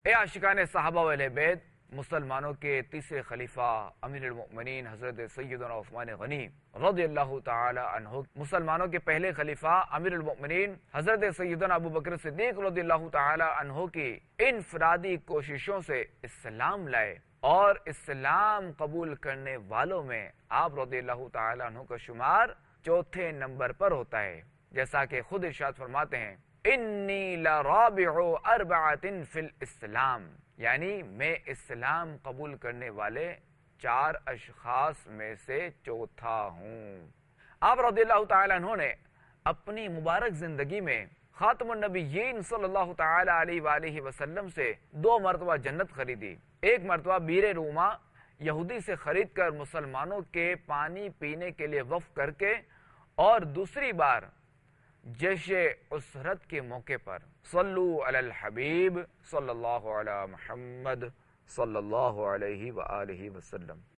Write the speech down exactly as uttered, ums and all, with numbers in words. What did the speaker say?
اے عاشقان صحابہ و اہل بیت، مسلمانوں کے تیسرے خلیفہ امیر المؤمنین حضرت سیدنا عثمان غنی رضی اللہ تعالی عنہ، مسلمانوں کے پہلے خلیفہ امیر المؤمنین حضرت سیدنا ابو بکر صدیق رضی اللہ تعالی عنہ کی انفرادی کوششوں سے اسلام لائے، اور اسلام قبول کرنے والوں میں آپ رضی اللہ تعالی عنہ کا شمار چوتھے نمبر پر ہوتا ہے، جیسا کہ خود ارشاد فرماتے ہیں انی لرابع اربعۃ فی الاسلام، یعنی میں اسلام قبول کرنے والے چار اشخاص میں سے چوتھا ہوں۔ آپ رضی اللہ تعالی عنہ نے اپنی مبارک زندگی میں خاتم النبیین صلی اللہ تعالی علیہ وآلہ وسلم سے دو مرتبہ جنت خریدی، ایک مرتبہ بیر روما یہودی سے خرید کر مسلمانوں کے پانی پینے کے لیے وقف کر کے، اور دوسری بار جیش اسرت کے موقع پر۔ صلو علی الحبیب صلی اللہ علی محمد صلی اللہ علیہ وآلہ وسلم۔